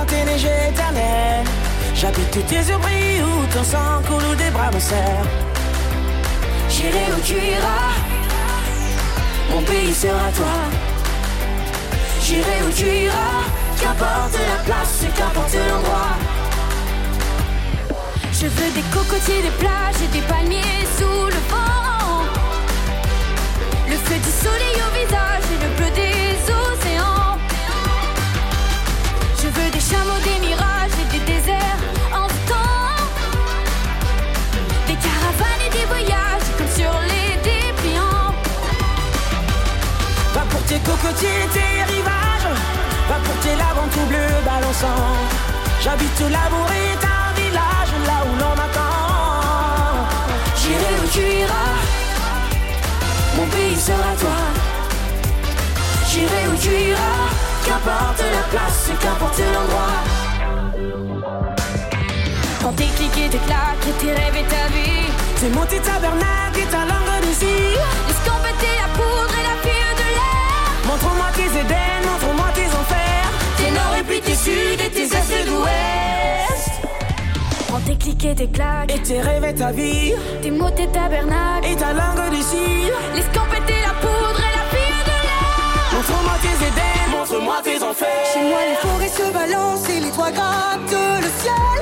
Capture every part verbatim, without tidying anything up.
dans tes neiges éternelles. J'habite tes yeux brillent où ton sang coule où des bras me serrent. J'irai où tu iras, mon pays sera toi. J'irai où tu iras, qu'importe la place et qu'importe l'endroit. Je veux des cocotiers, des plages et des palmiers sous le vent. Le feu du soleil au visage et le bleu des océans. Je veux des chameaux, des mirages et des déserts en temps. Des caravanes et des voyages comme sur les dépliants. Va pour tes cocotiers, tes rivages. Va pour tes laves tout bleu balançant. J'habite l'amour et un village là où l'on m'attend. J'irai où tu iras, mon pays sera toi. J'irai où tu iras, qu'importe la place et qu'importe l'endroit. Quand tes clics et tes claques et tes rêves et ta vie. C'est monter tabernacle et ta langue d'ici. Escampette la poudre et la fille de l'air. Montre-moi tes Éden, montre-moi tes enfers. Tes nord et puis tes sud et tes est et d'ouest. Prends tes clics et tes claques et tes rêves et ta vie. Tes mots, tes tabernacles et ta langue d'ici. L'escampette la poudre et la fille de l'air. Montre-moi tes Éden, montre-moi tes enfers. Chez moi les forêts se balancent et les toits grattent le ciel.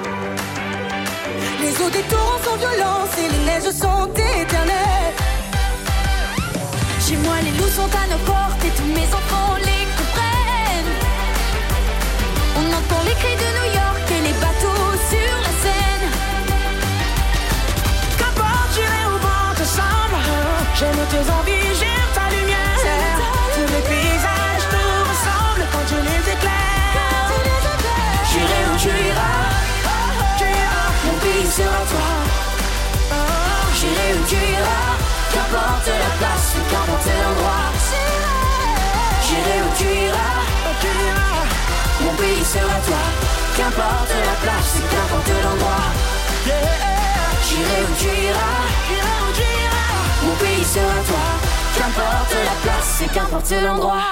Les eaux des torrents sont violentes et les neiges sont éternelles. Chez moi les loups sont à nos portes et tous mes enfants les comprennent. On entend les cris de New York et les bateaux sur la Seine. Qu'importe, j'irai où bon te semble. J'aime tes envies, j'aime ta lumière. Tous les paysages te ressemblent quand je les éclaire. J'irai où tu iras, tu iras, mon pays sera toi. J'irai où tu iras, qu'importe la place, qu'importe l'endroit. J'irai où tu iras, tu iras, mon pays sera toi. Qu'importe la place, qu'importe l'endroit. J'irai où tu iras, j'irai où tu iras, mon pays sera toi. Qu'importe la place, et qu'importe l'endroit.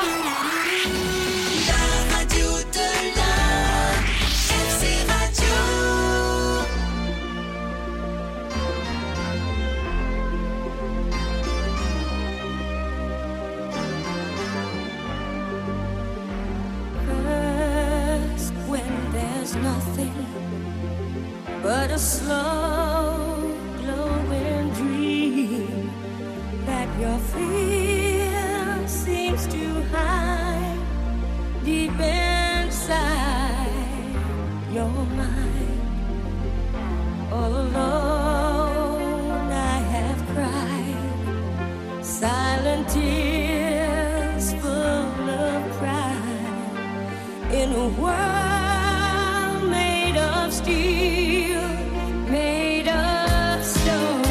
La radio de la F C Radio. First, when there's nothing but a slow glowing dream that your fear seems to hide deep inside your mind. All alone I have cried silent tears full of pride in a world made of steel, made of stone.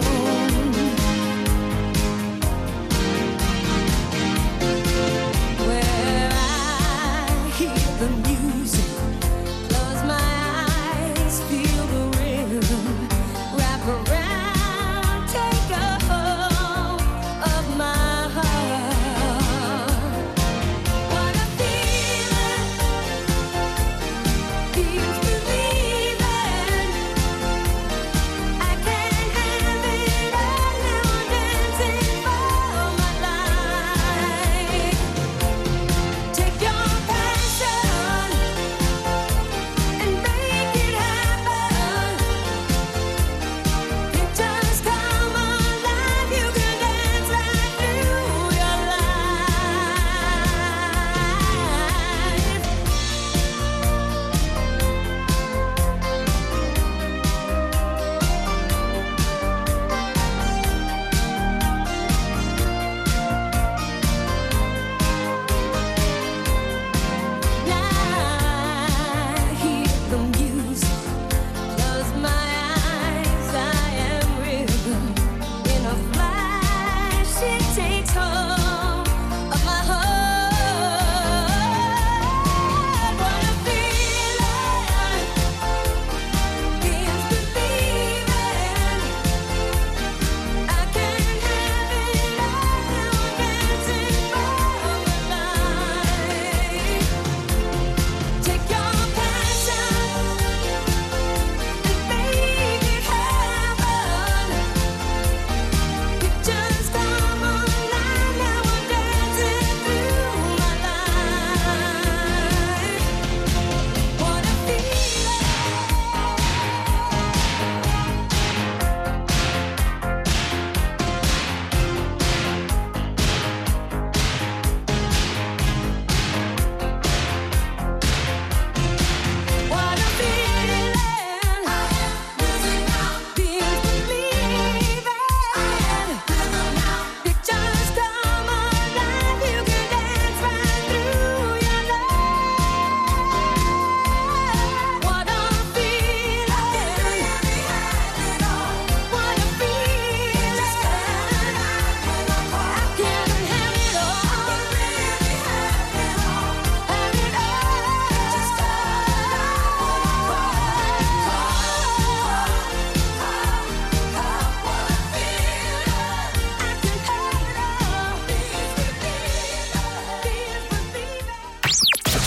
Where I hear the music, close my eyes, feel the rhythm, wrap around, take a hold of my heart. What a feeling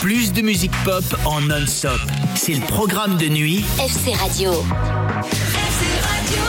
Plus de musique pop en non-stop. C'est le programme de nuit F C Radio. F C Radio.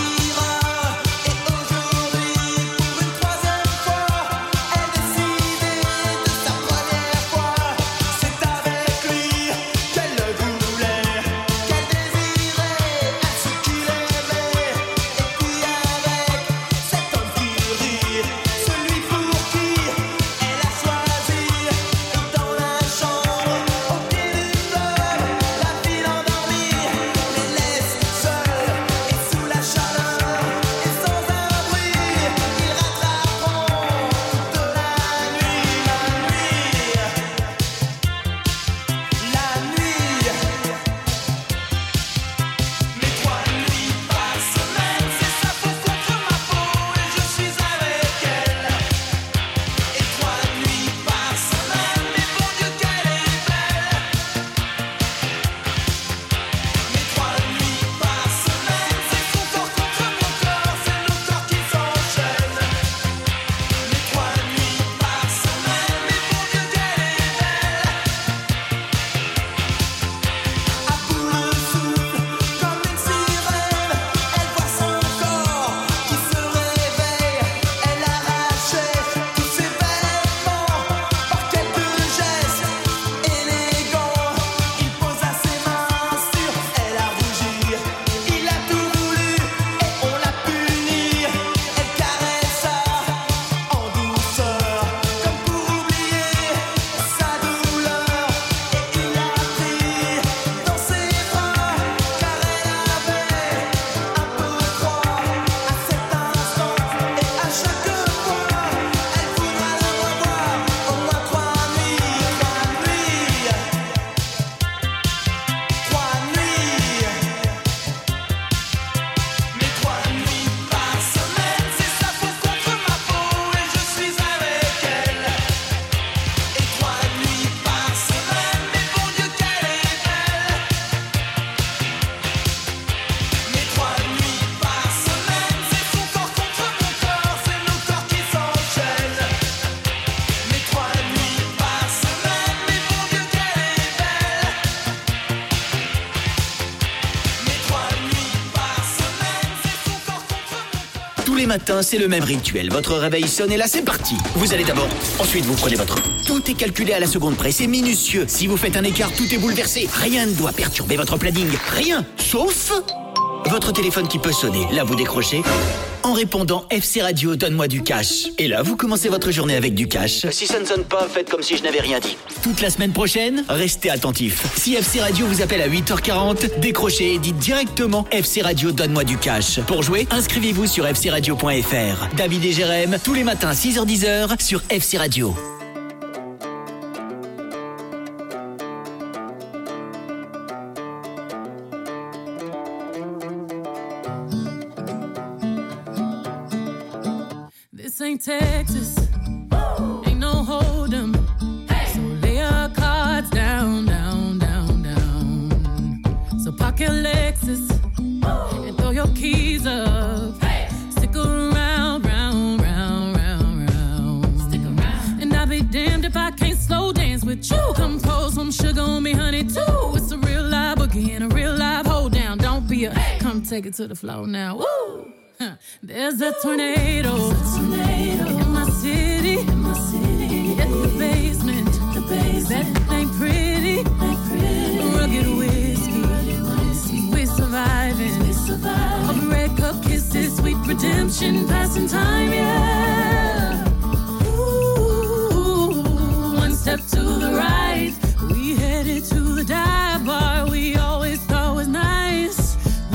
Partira et aujourd'hui pour une troisième fois elle décidait les matins, c'est le même rituel. Votre réveil sonne et là, c'est parti. Vous allez d'abord, ensuite vous prenez votre... Tout est calculé à la seconde près, c'est minutieux. Si vous faites un écart, tout est bouleversé. Rien ne doit perturber votre planning. Rien, sauf... votre téléphone qui peut sonner. Là, vous décrochez en répondant F C Radio, donne-moi du cash. Et là, vous commencez votre journée avec du cash. Si ça ne sonne pas, faites comme si je n'avais rien dit. Toute la semaine prochaine, restez attentifs. Si F C Radio vous appelle à huit heures quarante, décrochez et dites directement F C Radio, donne-moi du cash. Pour jouer, inscrivez-vous sur f c radio point f r. David et Jérém, tous les matins six heures dix sur F C Radio. This ain't Texas, ain't no hold'em. So lay your cards down, down, down, down. So park your Lexus and throw your keys up. Stick around, round, round, round, round. Stick around. And I'll be damned if I can't slow dance with you. Come pour some sugar on me, honey, too. It's a real live boogie and a real live hold down. Don't be a, come take it to the floor now. Woo! There's a tornado, There's a tornado in my city, in my city. Hit the basement, the basement. That ain't pretty, ain't pretty. Rugged whiskey, rugged whiskey. We're surviving, we're surviving. Of red cup kisses, sweet redemption, passing time, yeah. Ooh, one step to the right, we headed to the dive bar we always thought was nice.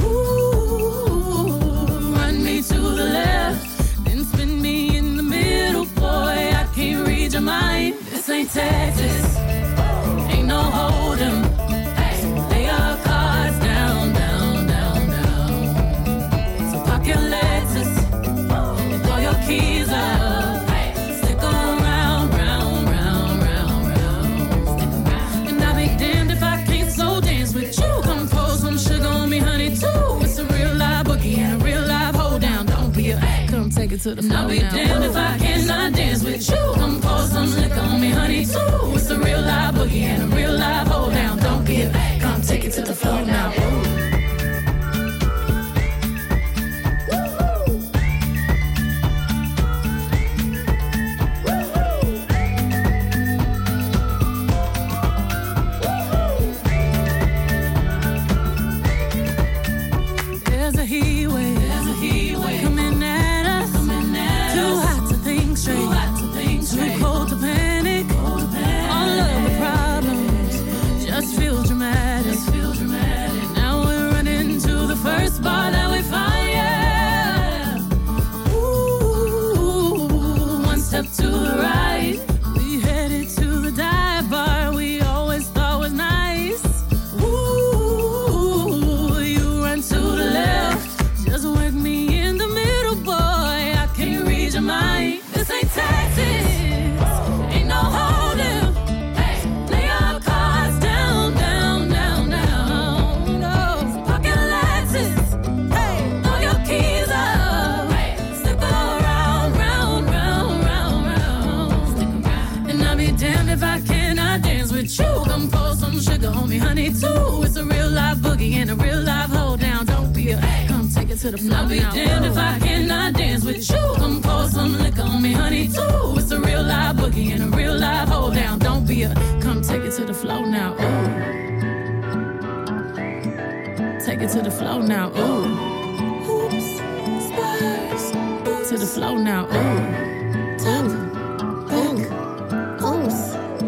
To the left, then spin me in the middle, boy, I can't read your mind. This ain't Texas, ain't no hold'em. So lay your cards down, down, down, down. So park your Lexus and throw your keys up. Stick around, round, round, round, round. And I'll be damned if I can't slow dance with you. Come pour some sugar on me, honey, too. It's a real live boogie and a real live hold down. Don't be a, come take it to the floor. I'll be now. Damned if I cannot dance with you. Come pour some liquor on me, honey, too. It's a real live boogie and a real live hold down. Don't be a, come take it to the floor now. Ooh. Bar that we find, yeah. Ooh, one step to the right, we headed to the dive bar we always thought was nice. Ooh, you run to the left, just work me in the middle, boy, I can't read your mind. This ain't Texas, ain't no hold'em. Lay your cards down, down, down, down. No, pocket Lexus. If I cannot dance with you, come pour some sugar on me, honey, too. It's a real live boogie and a real live hold down. Don't be a, come take it to the floor. I'll be now. Damned if I cannot dance with you. Come pour some liquor on me, honey, too. It's a real live boogie and a real live hold down. Don't be a, come take it to the floor now. Ooh. Take it to the floor now. Ooh. Oops, Spurs. To the floor now. Ooh. Top, back, oops.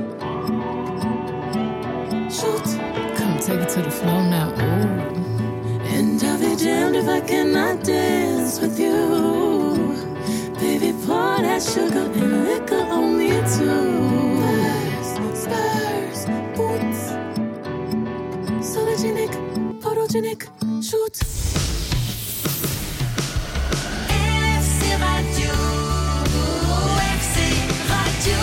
Come take it to the floor now, ooh. And I'll be damned if I cannot dance with you. Baby, pour that sugar and liquor on me too. Spurs, spurs, boots. Sologenic, photogenic, shoot. F C Radio, F C Radio.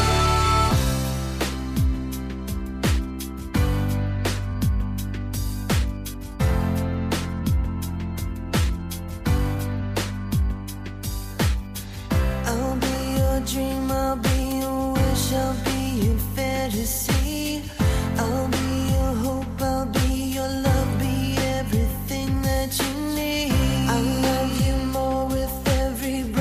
Dream, I'll be your wish, I'll be your fantasy. I'll be your hope, I'll be your love, be everything that you need. I love you more with every breath.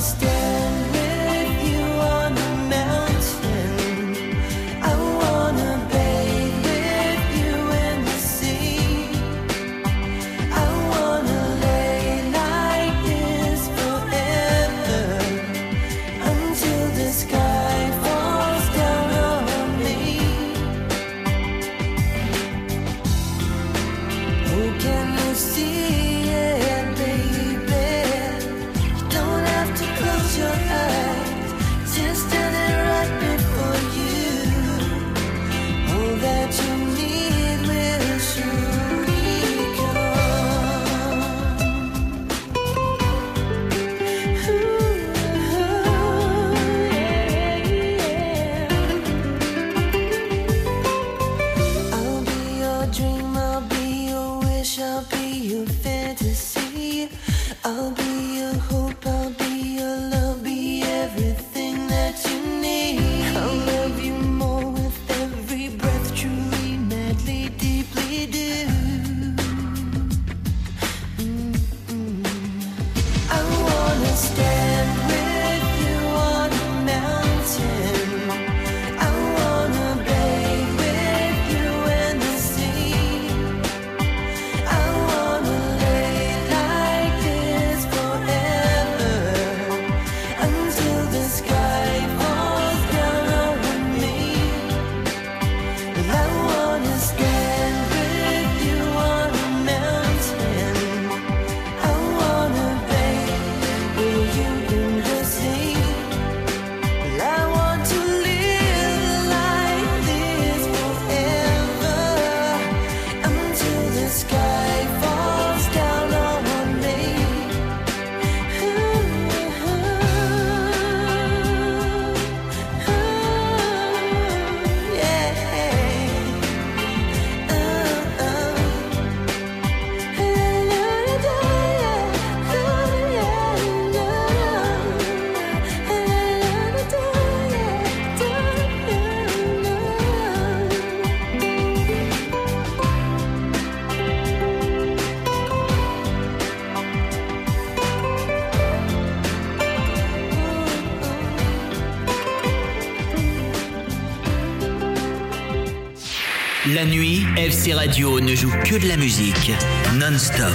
La nuit, F C Radio ne joue que de la musique, non-stop.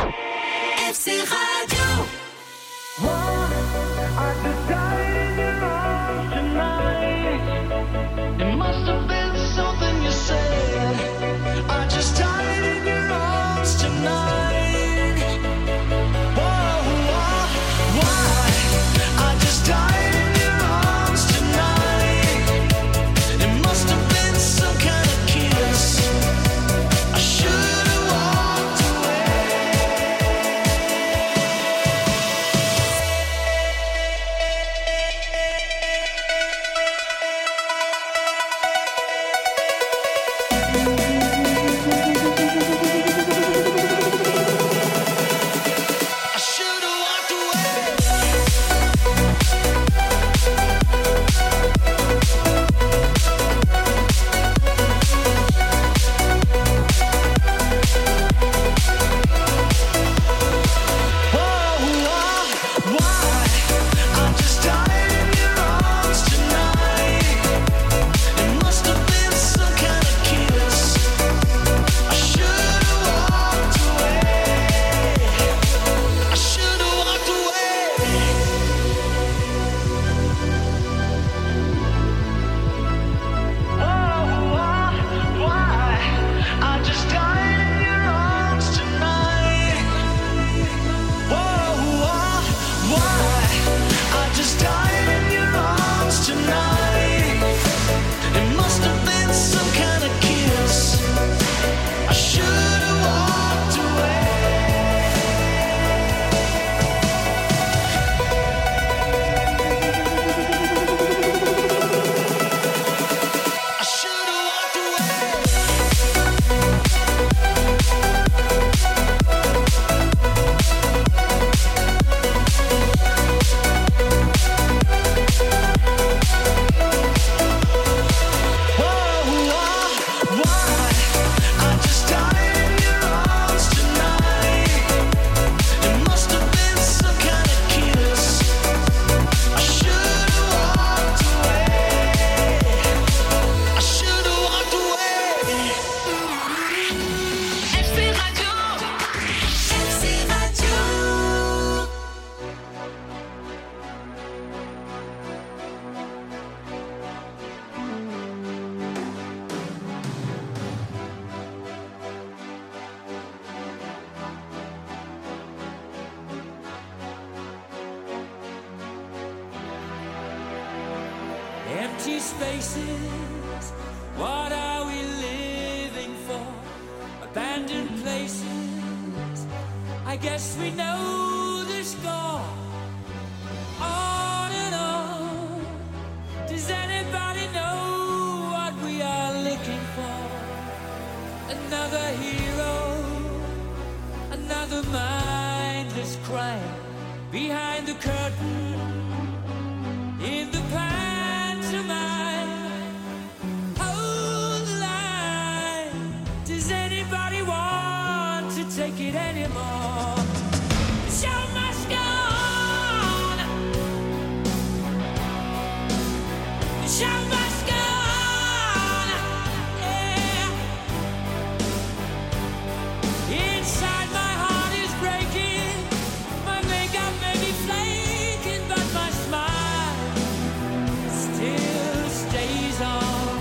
F C Radio. Should've walked away. empty spaces. What are we living for? Abandoned places. I guess we know the score. On and on. Does anybody know what we are looking for? Another hero, another mindless crime behind the curtain in the pantomime. Hold the line. Does anybody want to take it anymore? The show must go on. The show must go on. Yeah. Inside my heart is breaking. My makeup may be flaking, but my smile still stays on.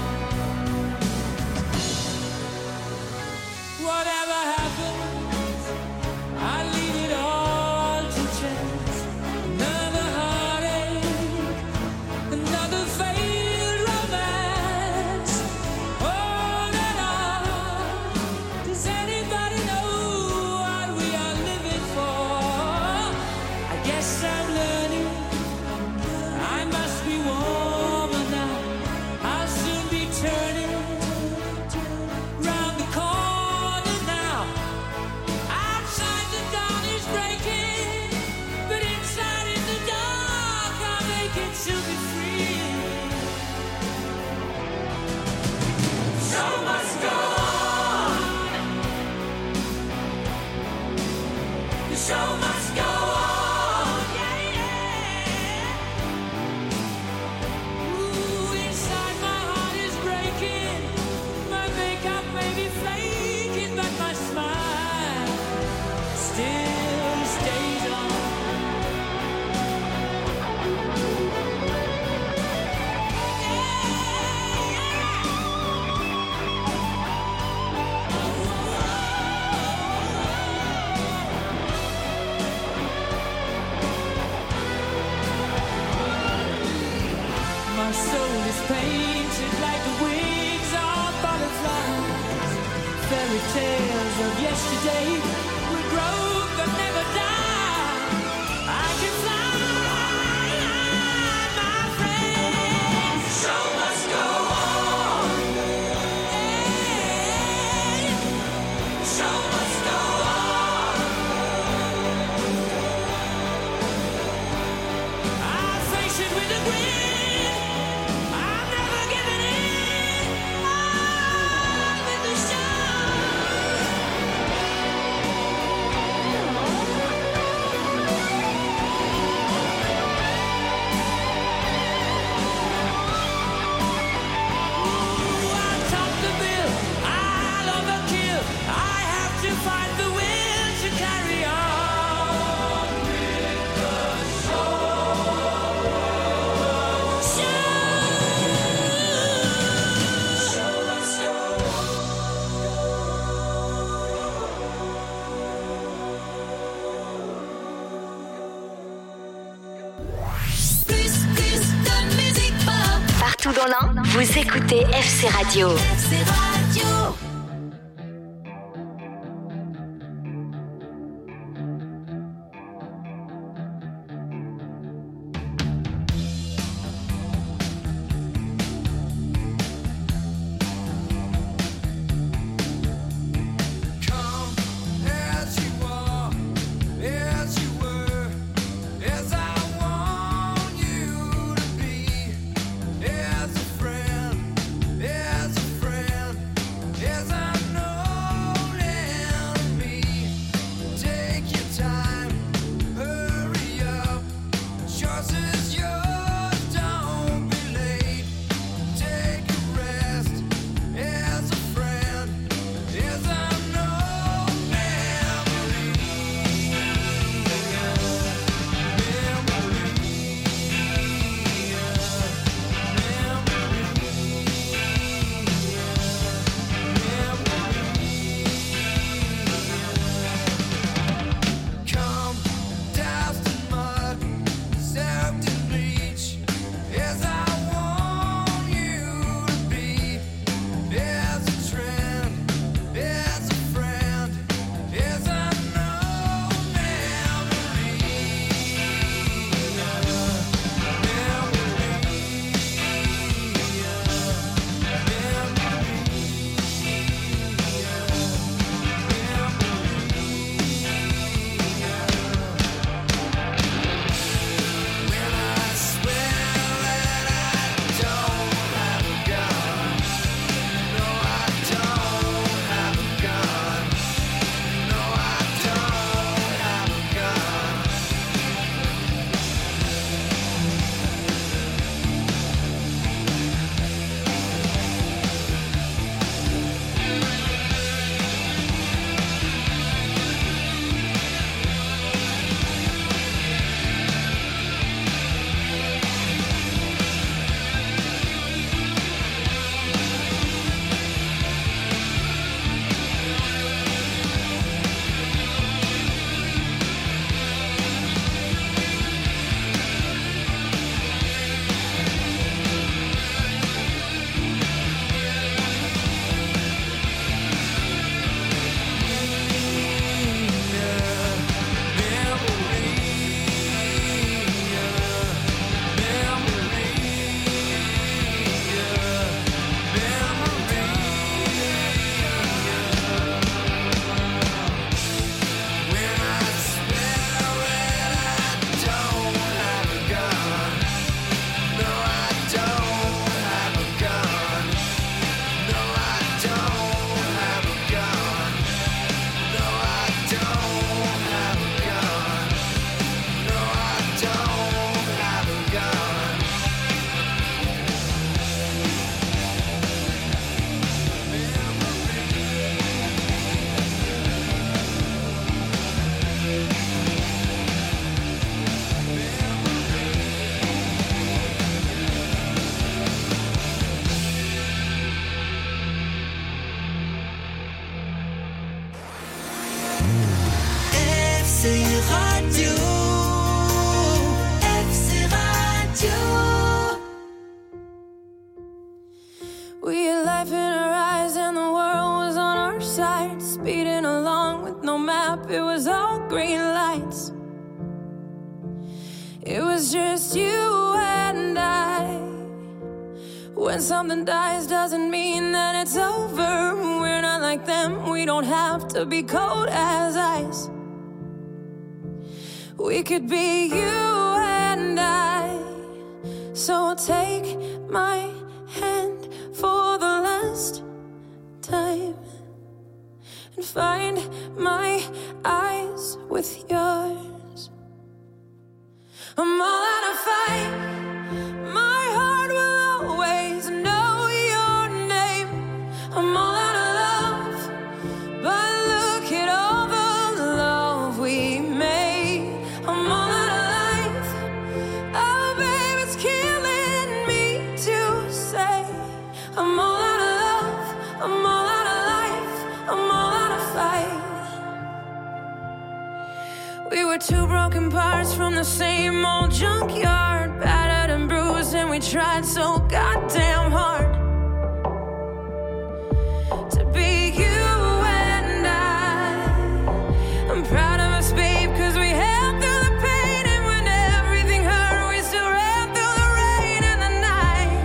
Whatever happens, I leave it all to chance. Another heartache, another failed romance. On and on. Does anybody know what we are living for? I guess I'm learning. I must be warmer now. I'll soon be turning round the corner now. Outside the dawn is breaking, but inside in the dark I'll make it to be free. Show must go on. The show must go on. Yeah, yeah. Ooh, inside my heart is breaking. My makeup may be flaking, but my smile still stays on. My soul is painted like the wings of butterflies. Fairy tales of yesterday will grow but never die. I can fly, my friend. Show must go on. Hey, show must go on. I'll face it with a grin. I'm never giving in. On with the show. Ooh, I'll top the bill. I'll overkill. I have to find the will to carry on with the show. Show must go Plus, plus de musique pop. Partout dans l'Ain, vous écoutez F C Radio. F C Radio. Come as you are, as you were, as I want you to be, as a friend, as a friend. It was just you and I. When something dies doesn't mean that it's over. We're not like them, we don't have to be cold as ice. We could be you and I. So take my hand for the last time and find my eyes with yours. I'm all out of fight. My heart will always know your name. I'm all out of love, but look at all the love we made. I'm all out of life. Oh, babe, it's killing me to say. I'm all out of love. I'm all out of life. I'm all out of fight. We were two broken parts from the same old junkyard, battered and bruised, and we tried so goddamn hard to be you and I. I'm proud of us, babe, cause we held through the pain, and when everything hurt, we still ran through the rain and the night.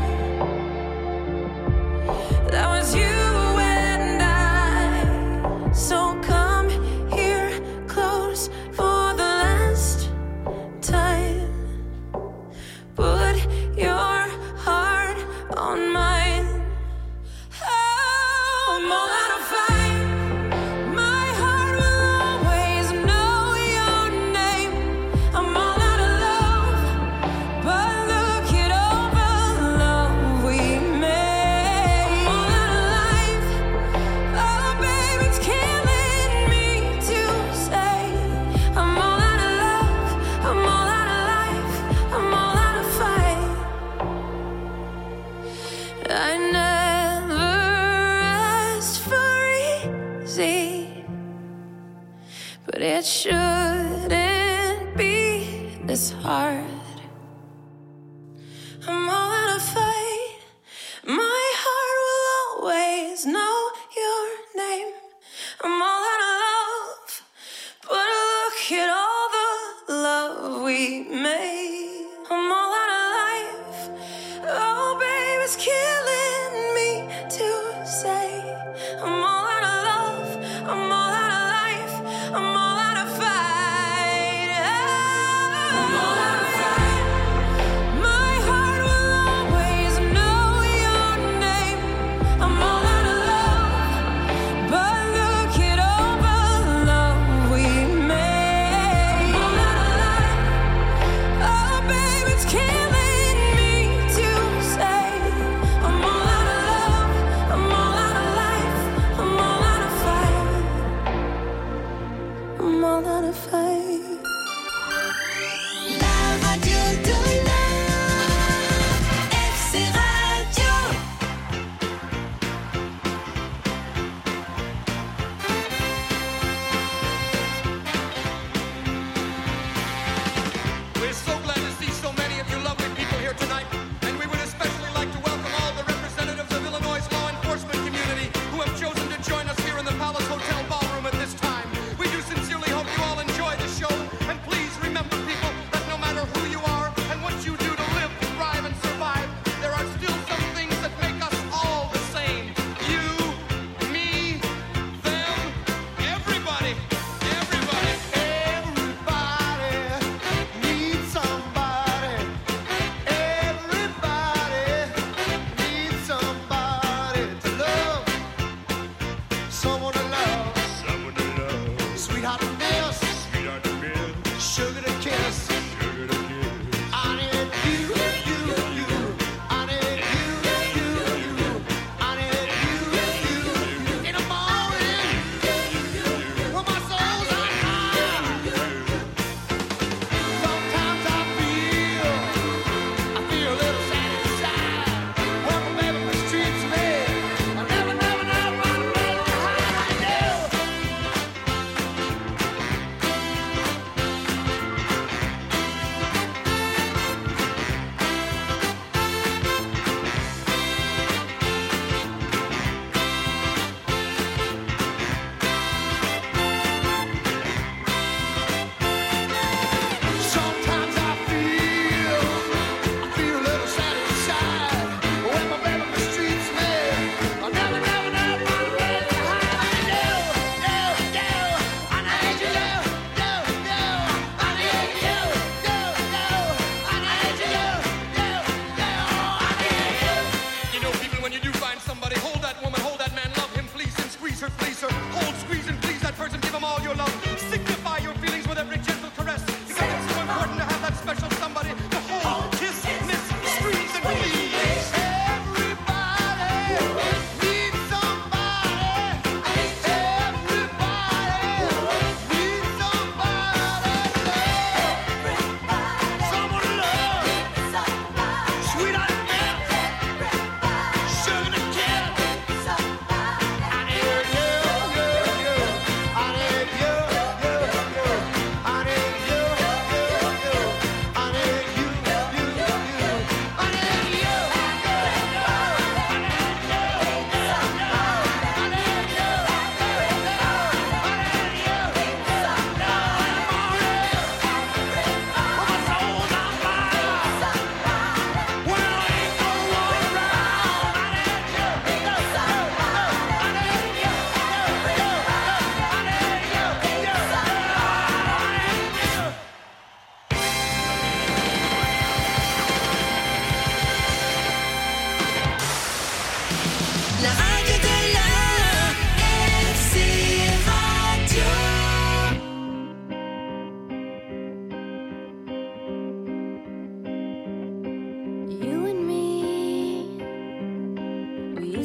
That was you and I. So come here close for the last time. Put your heart on mine. Oh, I'm all out of fight. My heart will always know your name. I'm all out of love, but look at all the love we made. I'm all out of life. Oh, babe, it's killing me to say. I'm all out of love. I'm all out of life. I'm all out of fight. I never asked for easy, but it shouldn't be this hard. I'm all out of fight. My heart will always know your name. I'm all out of love, but look at all the love we made. I'm all out of life. Oh, babe, it's killing me to say. I'm all out of love. I'm all out of life. I'm all out of fight. I'm all out of fight. My heart will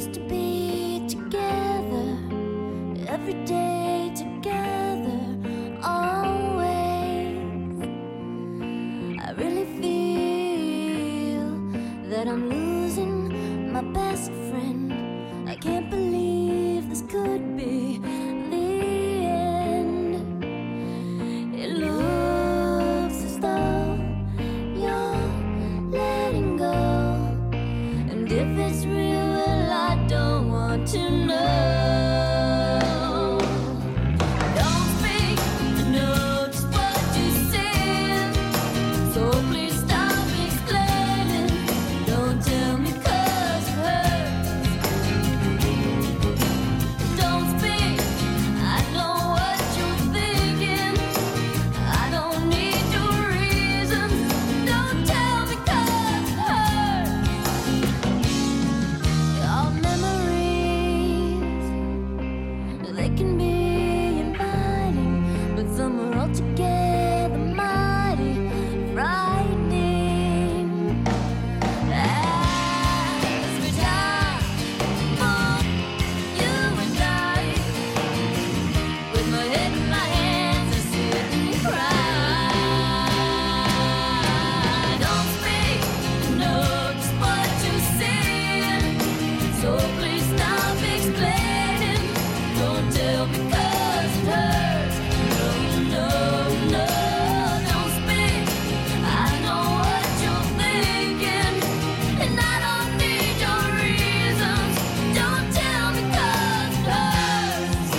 used to be together, every day together, always. I really feel that I'm losing my best friend. I can't believe this could be the end. It looks as though you're letting go, and if it's real, well, I don't want to know. Don't speak, I know just what you said, so please stop explaining. Don't tell me 'cause it hurts. Don't speak, I know what you're thinking. I don't need your reasons. Don't tell me 'cause it hurts. Our memories, they can be inviting, but some are altogether mighty frightening. As we die for you and I, with my head in my hands, I sit and cry. Don't speak, I know just what you're saying, so please stop explaining. Don't tell me 'cause it hurts. No, no, no, don't speak. I know what you're thinking, and I don't need your reasons. Don't tell me 'cause it hurts.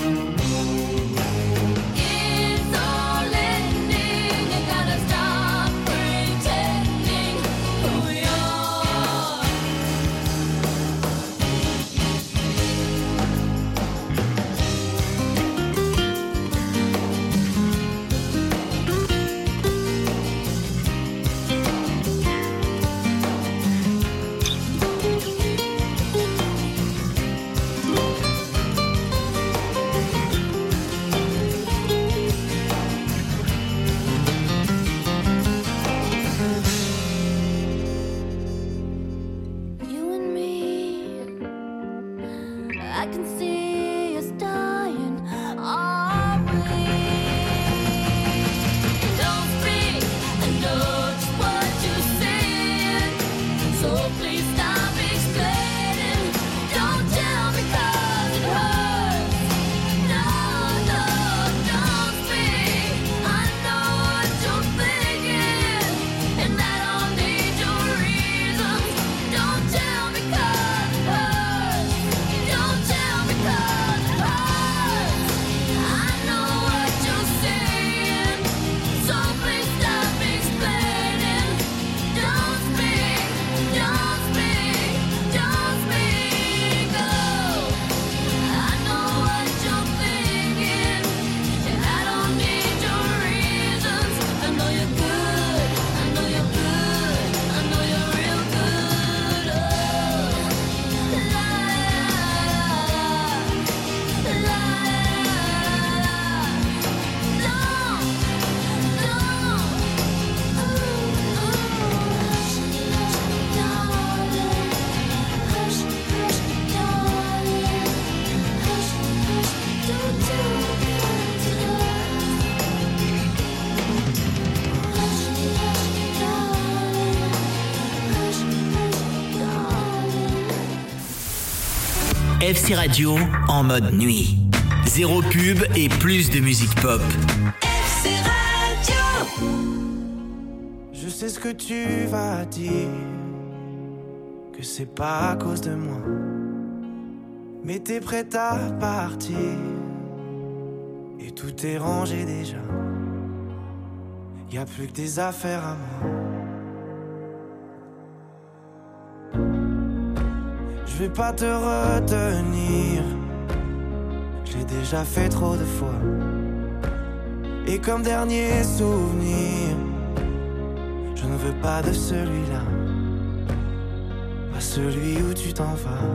It's all ending. You gotta stop pretending who you are. You and me, I can see us dying, are we? Don't speak, I know just what you're saying, so please stop explaining. Don't tell me 'cause it hurts. No, no, don't speak. I know what you're thinking, and I don't need your reasons. Don't tell me 'cause it hurts. Don't tell me 'cause it hurts. I know what you're saying, so please stop explaining. Don't speak, don't speak, don't speak. Oh, I know what you're thinking, and I don't need your reasons. I know you're good, I know you're good, I know you're real good. Oh, la la la la. No, no. Ooh, ooh. Hush, hush, darling. Hush, hush, darling. Hush, hush, don't do it to us. Hush, hush, darling. Hush, hush, darling. F C Radio en mode nuit. Zéro pub et plus de musique pop. F C Radio. Je sais ce que tu vas dire, que c'est pas à cause de moi, mais t'es prête à partir, et tout est rangé déjà. Y a plus que des affaires à moi. Je vais pas te retenir, j'ai déjà fait trop de fois. Et comme dernier souvenir, je ne veux pas de celui-là, pas celui où tu t'en vas.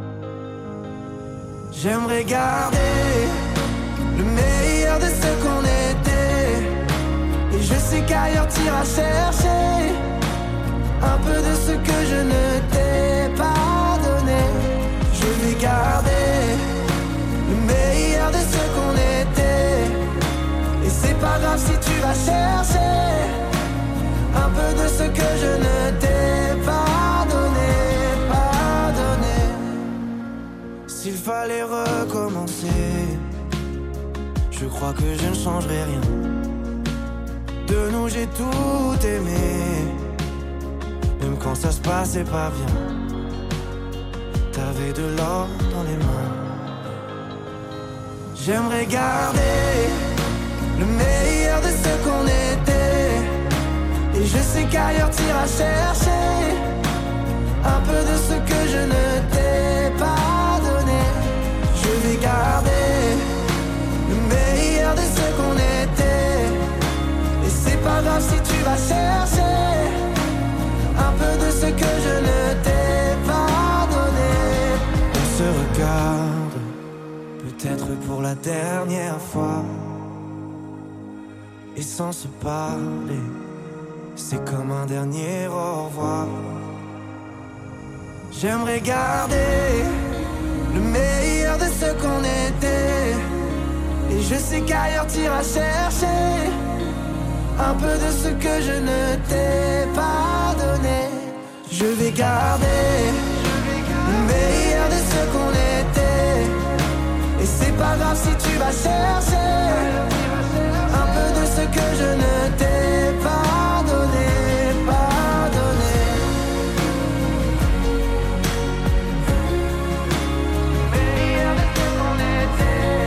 J'aimerais garder le meilleur de ce qu'on était, et je sais qu'ailleurs t'iras chercher un peu de ce que je ne t'ai pas donné. fallait recommencer. Je crois que je ne changerai rien. De nous j'ai tout aimé, même quand ça se passait pas bien. T'avais de l'or dans les mains. J'aimerais garder le meilleur de ce qu'on était. Et je sais qu'ailleurs t'iras chercher un peu de ce que je ne t'ai pas donné. Je vais garder le meilleur de ce qu'on était. Et c'est pas grave si tu vas chercher un peu de ce que je ne t'ai pas donné. On se regarde, peut-être pour la dernière fois. Et sans se parler, c'est comme un dernier au revoir. J'aimerais garder le meilleur de ce qu'on était. Et je sais qu'ailleurs t'iras chercher un peu de ce que je ne t'ai pas donné. Je vais garder le meilleur de ce qu'on était. Et c'est pas grave si tu vas chercher un peu de ce que je ne t'ai pas donné, pas donné. Le meilleur de ce qu'on était.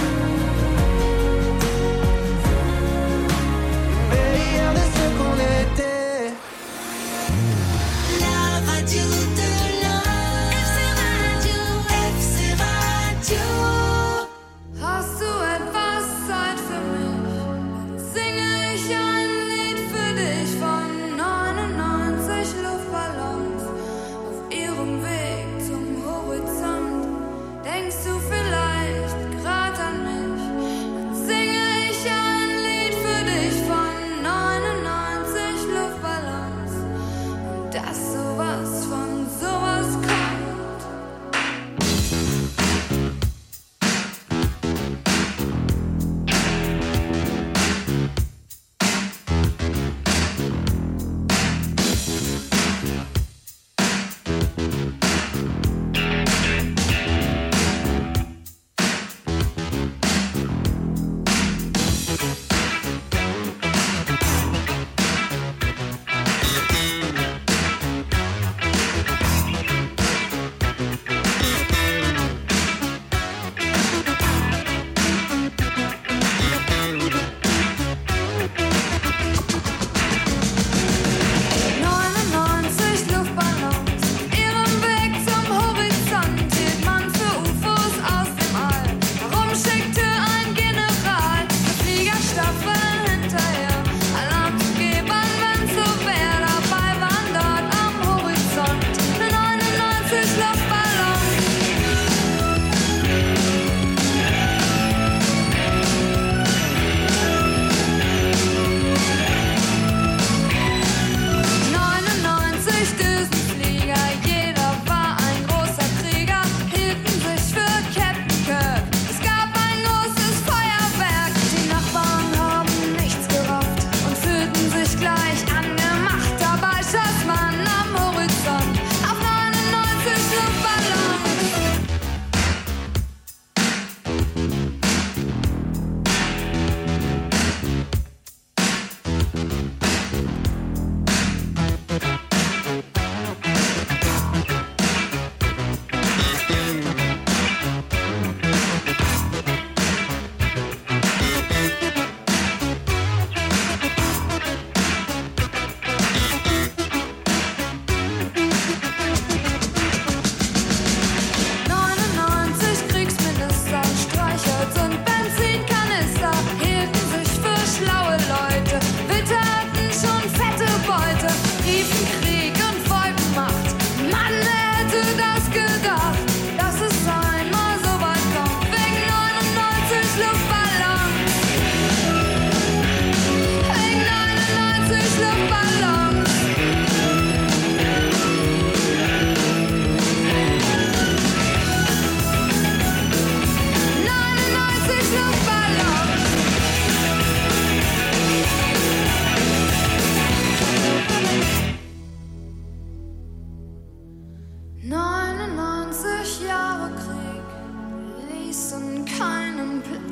Le meilleur de ce qu'on était. La radio de l'homme. F C Radio, F C Radio. Hast du etwas Zeit für mich? Dann singe ich ein Lied für dich von neunundneunzig Luftballons auf ihrem Weg zum Horizont. Denkst du vielleicht grad an mich? Dann singe ich ein Lied für dich von neunundneunzig Luftballons und dass sowas von sowas kommt.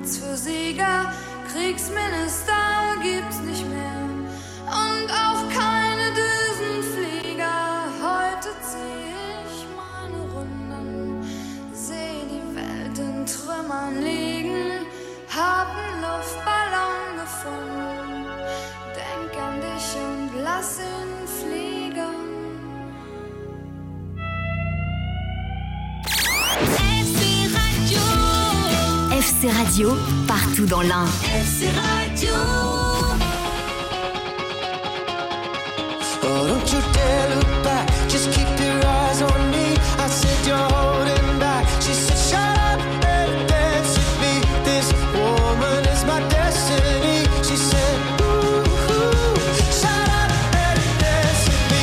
Platz für Sieger. Kriegsminister gibt's nicht mehr und auch keine Düsenflieger. Heute zieh ich meine Runden, seh die Welt in Trümmern liegen, hab 'n Luftballon gefunden, denk an dich und lass ihn fliegen. F C Radio, partout dans l'Ain. F C Radio. Oh, don't you dare look back, just keep your eyes on me. I said you're holding back. She said shut up and dance with me. This woman is my destiny. She said ooh, ooh, shut up and dance with me.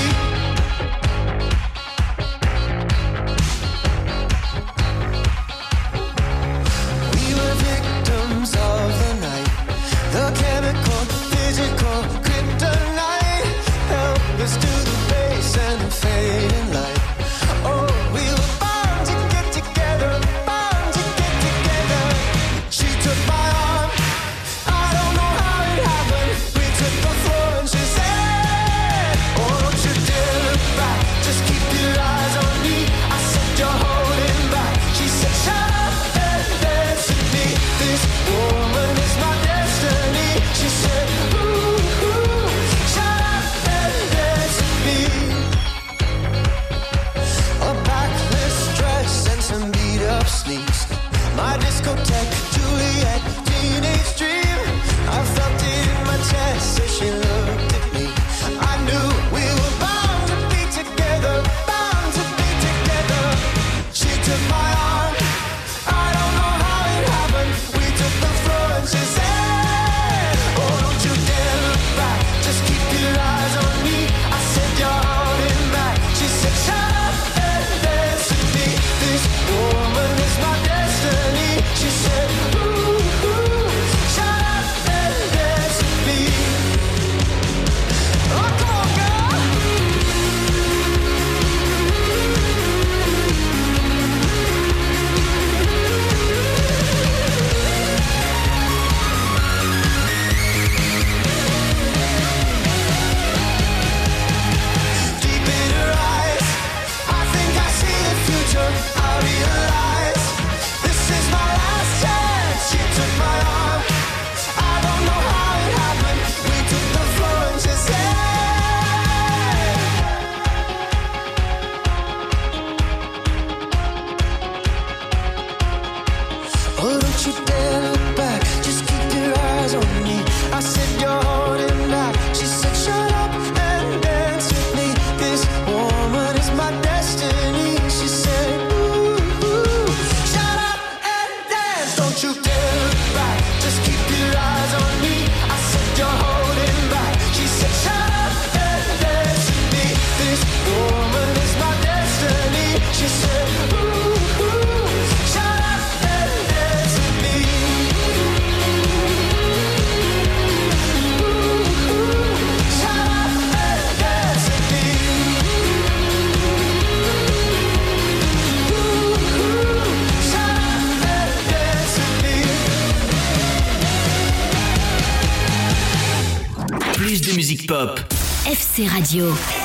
We were victims of the night, the chemical, physical, kryptonite. Help us to the base and the fading light. Oh, we were bound to get together, bound to get together. She took my arm, I don't know how it happened. We took the floor and she said, oh, don't you dare look back, just keep your eyes on me. I said you're holding back. She said shut up and dance with me. This woman is my destiny. She said ooh, ooh, shut up and dance with me. A backless dress and some beat up sneaks. My discotheque, Juliet, teenage dream. I felt it in my chest as she looked at me. I knew we were bound to be together, bound to be together. She took my arm, I don't know how it happened. We took the floor and she said, oh, don't you dare look back, just keep your eyes on me. I said you're holding back. She said shut up and dance with me. This woman is my destiny. She said ooh, ooh, shut up and dance with me. Oh, come on, girl. Deep in her eyes, I think I see the future. I realize this is my last chance. She took my arm, I don't know how it happened. We took the floor and she said, oh, don't you dare look back, just keep your eyes on me. I said you're holding back. She said shut up and dance with me. This woman is my destiny. She said ooh, ooh, shut up and dance. Don't you dare look back, just keep your eyes on me. I said you're holding back. She said shut up and dance with me. This woman is my destiny. She said ooh, ooh, shut up and dance with me. Ooh, ooh, shut up and dance with me. Ooh, ooh, shut up and dance with me. Plus de musique pop. F C Radio.